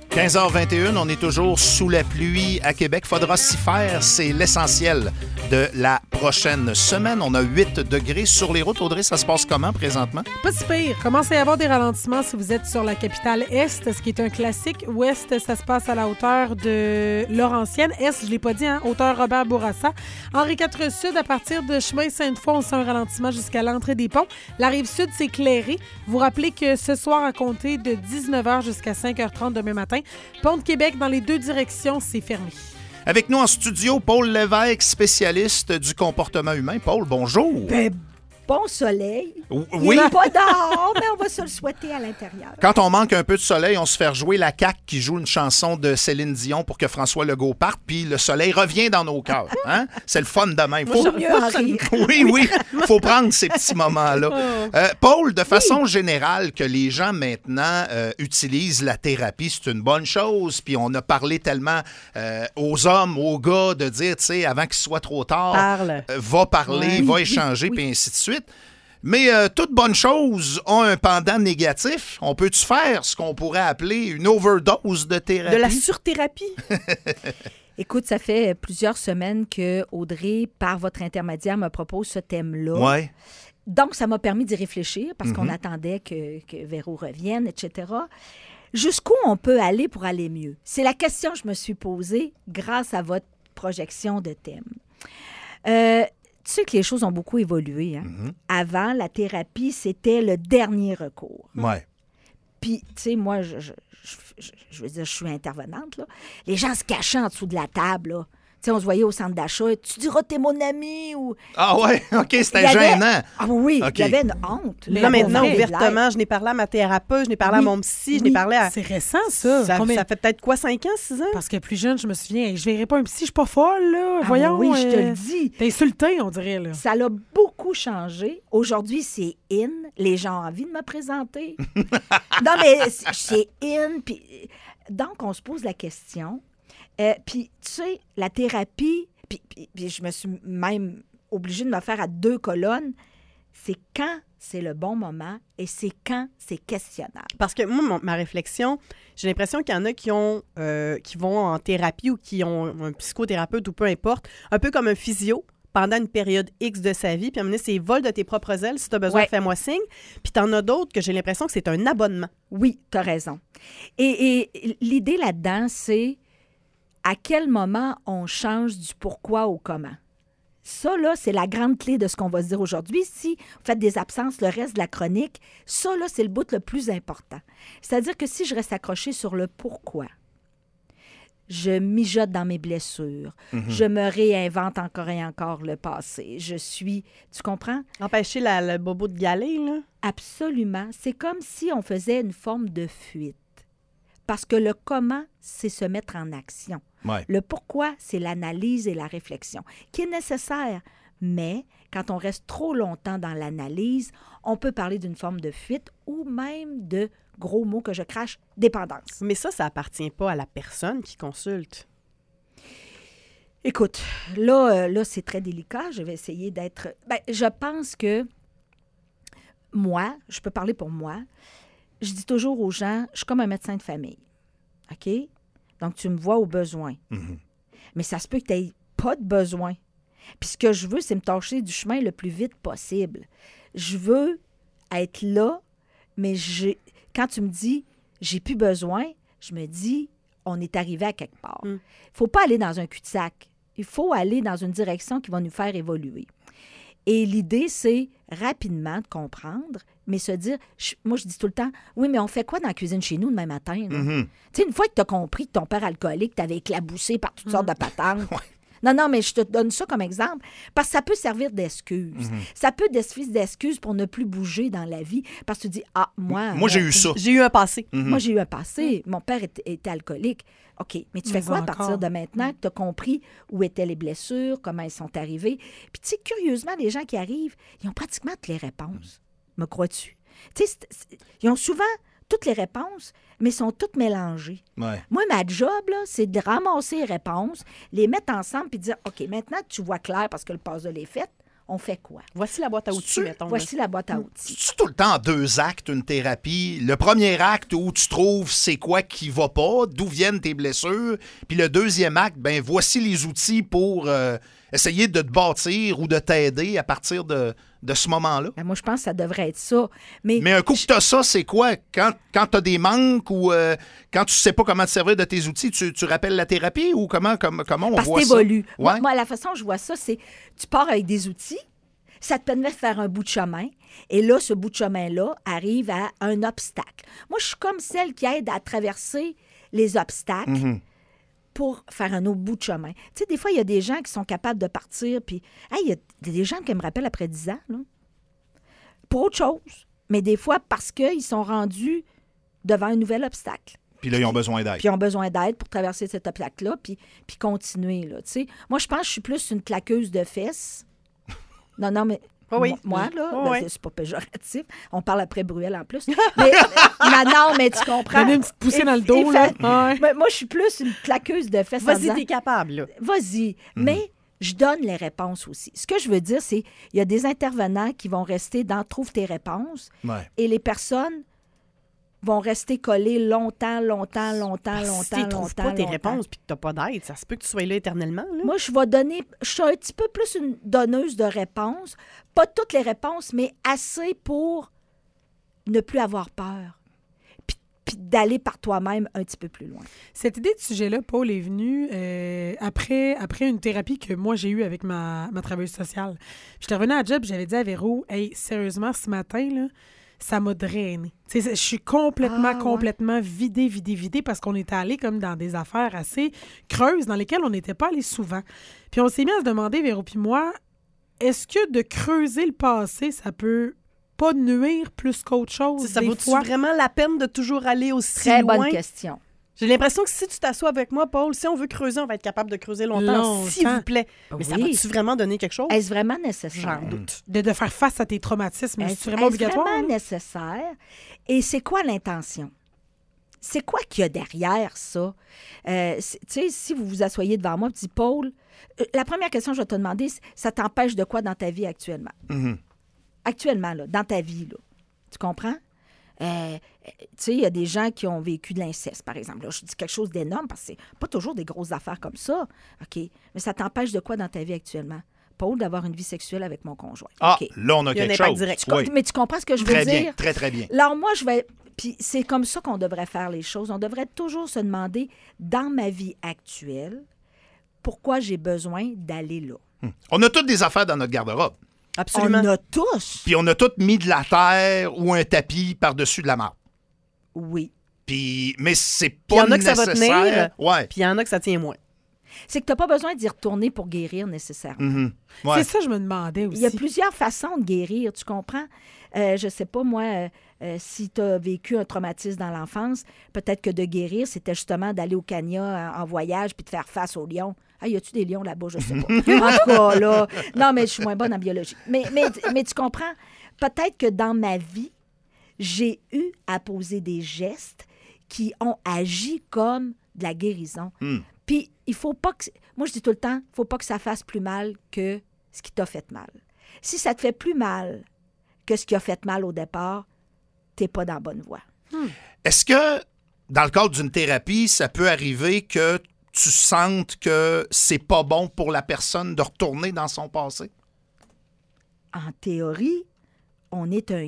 15h21, on est toujours sous la pluie à Québec. Faudra s'y faire, c'est l'essentiel de la prochaine semaine. On a 8 degrés sur les routes. Audrey, ça se passe comment présentement? Pas si pire. Commencez à avoir des ralentissements si vous êtes sur la capitale Est, ce qui est un classique. Ouest, ça se passe à la hauteur de Laurentienne. Est, je ne l'ai pas dit, hein? Hauteur Robert Bourassa. Henri IV Sud, à partir de chemin Sainte-Foy, on sent un ralentissement jusqu'à l'entrée des ponts. La Rive-Sud, c'est clairé. Vous rappelez que ce soir, à compter de 19h jusqu'à 5h30 demain matin, Pont de Québec, dans les deux directions, c'est fermé. Avec nous en studio, Paul Lévesque, spécialiste du comportement humain. Paul, bonjour. Bon soleil. Oui. Il n'est pas dehors, mais on va se le souhaiter à l'intérieur. Quand on manque un peu de soleil, on se fait jouer la CAQ qui joue une chanson de Céline Dion pour que François Legault parte, puis le soleil revient dans nos cœurs. Hein? C'est le fun de même. Faut mieux en rire. Oui. Faut prendre ces petits moments-là. Paul, de façon générale, que les gens maintenant utilisent la thérapie, c'est une bonne chose. Puis on a parlé tellement aux hommes, aux gars, de dire, tu sais, avant qu'il soit trop tard, va parler, va échanger, puis ainsi de suite. Mais toute bonne chose a un pendant négatif. On peut-tu faire ce qu'on pourrait appeler une overdose de thérapie? De la surthérapie? Écoute, ça fait plusieurs semaines que Audrey, par votre intermédiaire, me propose ce thème-là. Ouais. Donc, ça m'a permis d'y réfléchir parce qu'on attendait que Véro revienne, etc. Jusqu'où on peut aller pour aller mieux? C'est la question que je me suis posée grâce à votre projection de thème. Tu sais que les choses ont beaucoup évolué. Hein? Avant, la thérapie, c'était le dernier recours. Ouais. Puis, tu sais, moi, je veux dire, je suis intervenante, là. Les gens se cachaient en dessous de la table, là. Tu sais, on se voyait au centre d'achat. Tu diras, t'es mon ami ou... Ah ouais, OK, c'était gênant. Ah oui, OK. il y avait une honte. Là, maintenant, ouvertement, je n'ai parlé à ma thérapeute, je n'ai parlé à mon psy, je n'ai parlé à... C'est récent, ça. Ça fait peut-être quoi, 5 ans, 6 ans? Parce que plus jeune, je me souviens, hey, je verrai pas un psy, je suis pas folle, là. Voyons. Oui, je te le dis. T'es insulté, on dirait, là. Ça l'a beaucoup changé. Aujourd'hui, c'est in. Les gens ont envie de me présenter. Non, mais c'est in. Puis... Donc, on se pose la question. Puis, tu sais, la thérapie... Puis je me suis même obligée de me faire à 2 colonnes. C'est quand c'est le bon moment et c'est quand c'est questionnable. Parce que moi, ma réflexion, j'ai l'impression qu'il y en a qui vont en thérapie ou qui ont un psychothérapeute ou peu importe, un peu comme un physio pendant une période X de sa vie. Puis à un moment donné, c'est vol de tes propres ailes. Si tu as besoin, fais-moi signe. Puis t'en as d'autres que j'ai l'impression que c'est un abonnement. Oui, tu as raison. Et l'idée là-dedans, c'est... à quel moment on change du pourquoi au comment. Ça, là, c'est la grande clé de ce qu'on va se dire aujourd'hui. Si vous faites des absences le reste de la chronique, ça, là, c'est le bout le plus important. C'est-à-dire que si je reste accrochée sur le pourquoi, je mijote dans mes blessures, je me réinvente encore et encore le passé. Je suis... Tu comprends? Empêcher le bobo de galer, là? Absolument. C'est comme si on faisait une forme de fuite. Parce que le comment, c'est se mettre en action. Ouais. Le pourquoi, c'est l'analyse et la réflexion, qui est nécessaire. Mais quand on reste trop longtemps dans l'analyse, on peut parler d'une forme de fuite ou même de, gros mots que je crache, dépendance. Mais ça appartient pas à la personne qui consulte. Écoute, là c'est très délicat. Je vais essayer d'être... je pense que moi, je peux parler pour moi, je dis toujours aux gens, je suis comme un médecin de famille. OK? Donc, tu me vois au besoin. Mais ça se peut que tu n'aies pas de besoin. Puis ce que je veux, c'est me tâcher du chemin le plus vite possible. Je veux être là, mais quand tu me dis, j'ai plus besoin, je me dis, on est arrivé à quelque part. Il ne faut pas aller dans un cul-de-sac. Il faut aller dans une direction qui va nous faire évoluer. Et l'idée, c'est rapidement de comprendre, mais se dire, moi, je dis tout le temps, oui, mais on fait quoi dans la cuisine chez nous demain matin? Tu sais, une fois que tu as compris que ton père alcoolique t'avait éclaboussé par toutes sortes de patentes. Non, mais je te donne ça comme exemple, parce que ça peut servir d'excuse. Ça peut servir d'excuse pour ne plus bouger dans la vie, parce que tu dis, moi j'ai eu ça. J'ai eu un passé. Moi, j'ai eu un passé. Mon père était alcoolique. OK, mais tu fais quoi à partir de maintenant que tu as compris où étaient les blessures, comment elles sont arrivées? Puis, tu sais, curieusement, les gens qui arrivent, ils ont pratiquement toutes les réponses. Me crois-tu? Tu sais, ils ont souvent toutes les réponses, mais sont toutes mélangées. Ouais. Moi, ma job, là, c'est de ramasser les réponses, les mettre ensemble puis dire, OK, maintenant que tu vois clair parce que le puzzle est fait, on fait quoi? Voici la boîte à outils, mettons. Voici la boîte à outils. C'est tout le temps en 2 actes, une thérapie. Le premier acte où tu trouves c'est quoi qui va pas, d'où viennent tes blessures. Puis le deuxième acte, ben voici les outils pour essayer de te bâtir ou de t'aider à partir de ce moment-là. Ben, moi, je pense que ça devrait être ça. Mais un coup que tu as ça, c'est quoi? Quand tu as des manques ou quand tu sais pas comment te servir de tes outils, tu rappelles la thérapie ou comment on parce voit que ça? t'évolues. Ouais. Moi, la façon dont je vois ça, c'est tu pars avec des outils, ça te permet de faire un bout de chemin, et là, ce bout de chemin-là arrive à un obstacle. Moi, je suis comme celle qui aide à traverser les obstacles pour faire un autre bout de chemin. Tu sais, des fois, il y a des gens qui sont capables de partir, puis il y a des gens qui me rappellent après 10 ans, là, pour autre chose. Mais des fois, parce qu'ils sont rendus devant un nouvel obstacle. Puis là, ils ont besoin d'aide. Puis ils ont besoin d'aide pour traverser cet obstacle-là, puis continuer, là, tu sais. Moi, je pense que je suis plus une claqueuse de fesses. Non, mais... Oui. Moi, là, Oui. c'est pas péjoratif. On parle après Bruel en plus. Mais, non, mais tu comprends. Donner une petite poussée dans le dos, là. Ouais. Mais moi, je suis plus une claqueuse de fesses. en Vas-y, disant, t'es capable, là. Vas-y. Mais je donne les réponses aussi. Ce que je veux dire, c'est il y a des intervenants qui vont rester dans Trouve tes réponses Ouais. et les personnes vont rester collées longtemps. Si tu trouves pas tes réponses puis que tu n'as pas d'aide, ça se peut que tu sois là éternellement. Là. Moi, je suis un petit peu plus une donneuse de réponses. Pas toutes les réponses, mais assez pour ne plus avoir peur. Puis d'aller par toi-même un petit peu plus loin. Cette idée de sujet-là, Paul, est venue après une thérapie que moi, j'ai eue avec ma travailleuse sociale. J'étais revenue à la job, j'avais dit à Véro, « Hey, sérieusement, ce matin, là, ça m'a drainé. » Tu sais, je suis complètement vidée parce qu'on était allé comme dans des affaires assez creuses dans lesquelles on n'était pas allé souvent. Puis on s'est mis à se demander, Véro puis moi, est-ce que de creuser le passé, ça peut pas nuire plus qu'autre chose? Ça des vaut-tu fois? vraiment la peine de toujours aller aussi Très loin? bonne question. J'ai l'impression que si tu t'assois avec moi, Paul, si on veut creuser, on va être capable de creuser longtemps, s'il vous plaît. Mais ça Oui. va-tu vraiment donner quelque chose? Est-ce vraiment nécessaire? J'en doute. De faire face à tes traumatismes, c'est vraiment obligatoire? Est-ce vraiment là? nécessaire? Et c'est quoi l'intention? C'est quoi qu'il y a derrière ça? Tu sais, si vous vous asseyez devant moi et dites, Paul, la première question que je vais te demander, c'est, ça t'empêche de quoi dans ta vie actuellement? Actuellement, là, dans ta vie, là. Tu comprends? Tu sais, il y a des gens qui ont vécu de l'inceste, par exemple. Là, je dis quelque chose d'énorme parce que c'est pas toujours des grosses affaires comme ça. OK. Mais ça t'empêche de quoi dans ta vie actuellement? Paul, d'avoir une vie sexuelle avec mon conjoint. Ah, OK. là, on a Il y a un quelque impact chose. direct. Oui. Mais tu comprends ce que je veux Très dire? bien, très, très bien. Alors, moi, je vais... Puis c'est comme ça qu'on devrait faire les choses. On devrait toujours se demander, dans ma vie actuelle, pourquoi j'ai besoin d'aller là. On a toutes des affaires dans notre garde-robe. Absolument. On a tous. Puis on a toutes mis de la terre ou un tapis par-dessus de la marde. Oui. Puis, mais c'est Puis il y pas en a que ça va nécessaire. tenir, Ouais. puis il y en a que ça tient moins. C'est que tu n'as pas besoin d'y retourner pour guérir nécessairement. Ouais. C'est ça, je me demandais aussi. Il y a plusieurs façons de guérir, tu comprends? Je sais pas, moi, si tu as vécu un traumatisme dans l'enfance, peut-être que de guérir, c'était justement d'aller au Kenya en voyage puis de faire face aux lions. Ah, y a-tu des lions là-bas? Je sais pas. En tout cas, là... Non, mais je suis moins bonne en biologie. Mais tu comprends? Peut-être que dans ma vie, j'ai eu à poser des gestes qui ont agi comme de la guérison. Puis, il faut pas que... Moi, je dis tout le temps, il faut pas que ça fasse plus mal que ce qui t'a fait mal. Si ça te fait plus mal que ce qui a fait mal au départ, t'es pas dans la bonne voie. Est-ce que, dans le cadre d'une thérapie, ça peut arriver que tu sentes que c'est pas bon pour la personne de retourner dans son passé? En théorie, on est un